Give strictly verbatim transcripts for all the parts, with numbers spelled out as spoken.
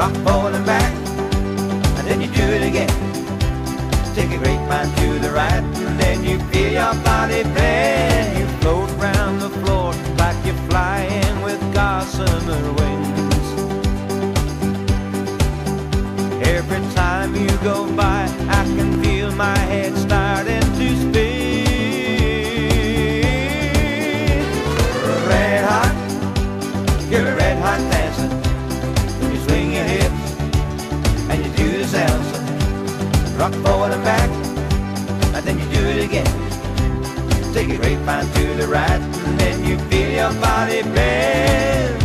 rock forward and back, and then you do it again. Take a grapevine to the right, and then you feel your body bend. You float around the floor like you're flying with gossamer wings. Every time you go by, I can feel my head starting to spin. Red hot, you're a red hot dancer. When you swing your hips and you do the salsa, rock forward and back, and then you do it again. Take a grapevine to the right, and then you feel your body bend.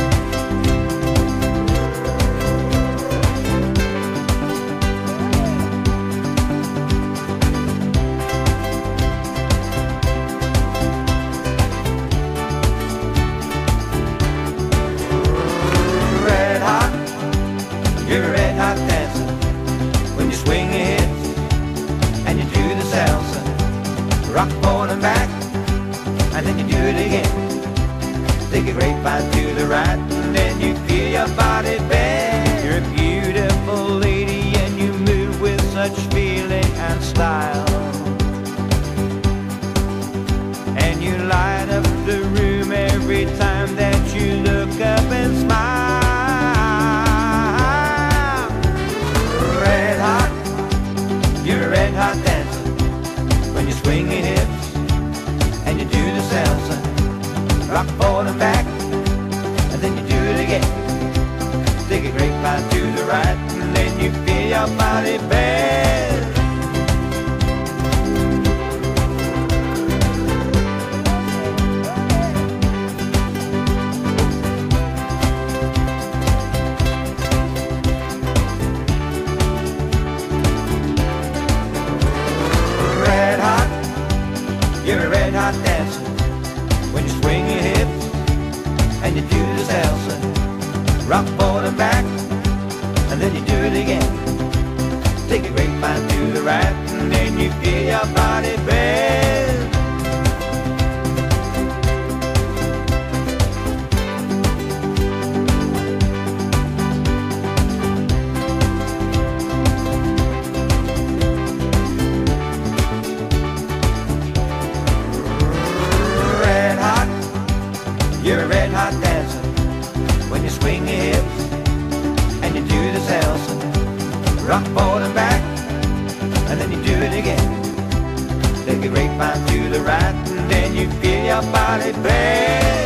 Red hot, you're a red hot dancer. When you swing your hips and you do the salsa, rock forward and back, and then you do it again. Take a grapevine to the right, and then you feel your body bend. You're a beautiful lady, and you move with such feeling and style, and you light up the room every time that you look up and smile. Red hot, you're a red hot dancer. When you swing your hips and you do the salsa, rock forward and back, and then you do it again. Take a grapevine to the right, and then you feel your body bend. Red hot, you're a red hot dancer. When you swing your hips and you do the salsa, rock forward and back, and then you do it again. Take a grapevine to the right, and then you feel your body bend. Red hot, you're a red hot dancer. When you swing your hips and you do the salsa, rock forward and back, and then you do it again. Take a grapevine to the right, and then you feel your body bend.